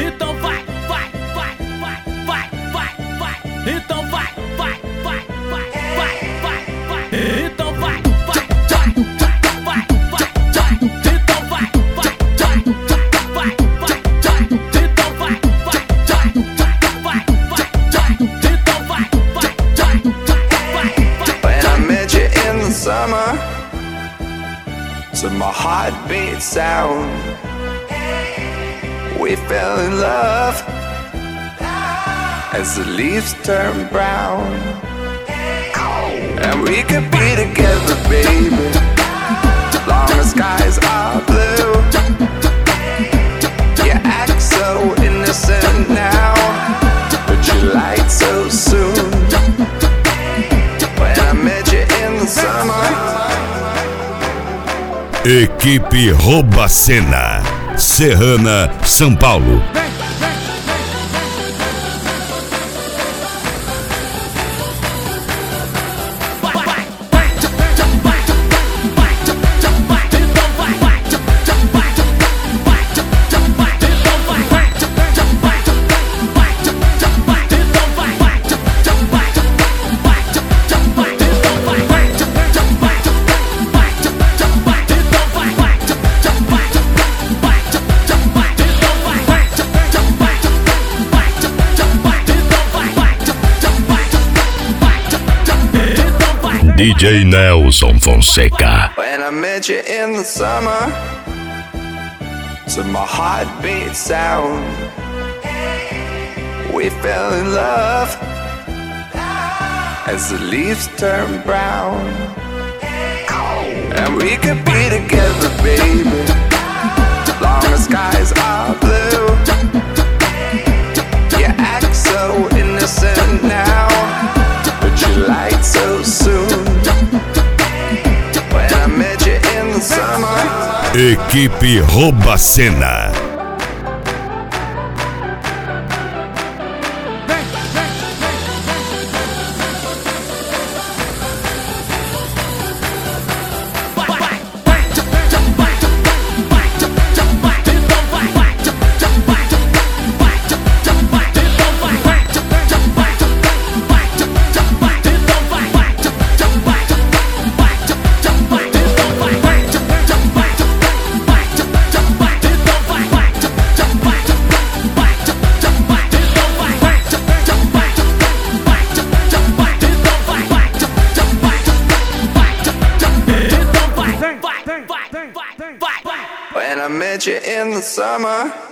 Então vai, vai, vai, vai, vai, vai, vai. Então vai, vai, vai, vai, vai, vai, vai. Então vai, vai, vai, vai, vai, vai, vai. Então vai, vai, vai, vai, vai, vai, vai. Então vai, vai, vai, vai, vai, vai, vai. Então vai, vai, vai, vai, vai. When I met you in the summer, to my heartbeat sound, we fell in love as the leaves turn brown. And we could be together, baby, long as skies are blue. You act so innocent now, but you lied so soon. When I met you in the summer. Equipe Roubacena, Serrana, São Paulo. DJ Nelson Fonseca. When I met you in the summer, to my heartbeat sound, we fell in love as the leaves turn brown. And we could be together, baby, long as skies are blue. You act so innocent now, but you lied so soon. When I met you in the summer. Equipe Roubacena. When I met you in the summer.